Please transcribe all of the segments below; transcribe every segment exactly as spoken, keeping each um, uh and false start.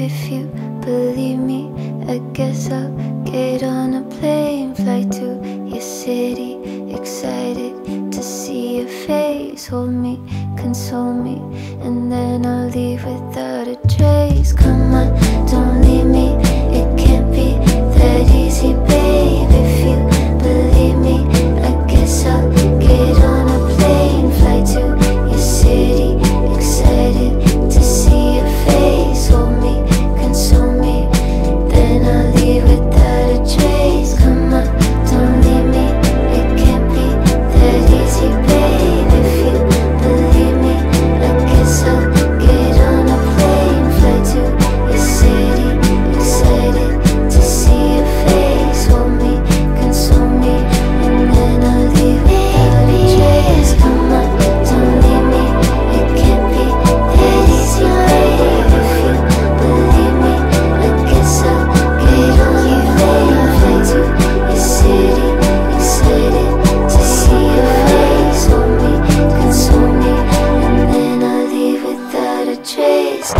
if you believe me, I guess I'll get on a plane, fly to your city, excited to see your face. Hold me, console me, and then I'll leave without a trace. Come on, don't leave me, it can't be that easy, babe. If you believe me, I guess I'll get on a plane, fly to your city, excited to see your face. Hold me, console me, then I'll leave without a trace. Come on, don't leave me, it can't be that easy, babe. If you believe me, I guess I'll get on a plane, fly to your city, excited to see your face. Hold me, console me, and then I'll leave without a trace. Come on, don't leave me, it can't be that easy, babe. If you believe me, I guess I'll get on a plane, fly to your city, excited to see your face. Hold me, console me, and then I'll leave without a trace.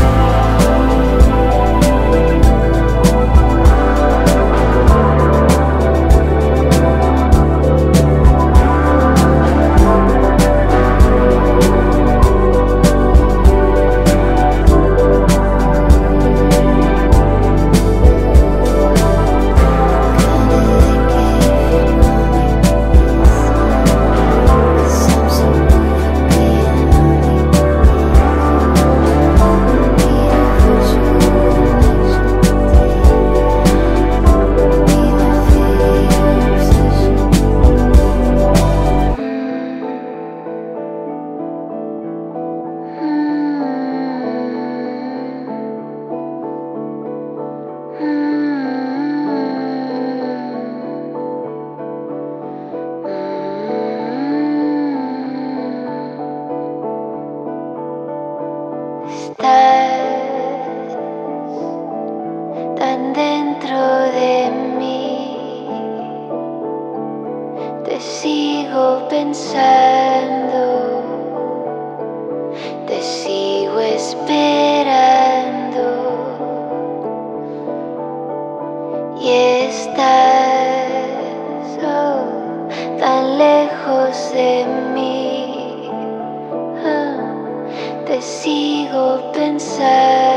Estás tan dentro de mí, te sigo pensando, te sigo esperando, y estás oh, tan lejos de mí. Te sigo pensando.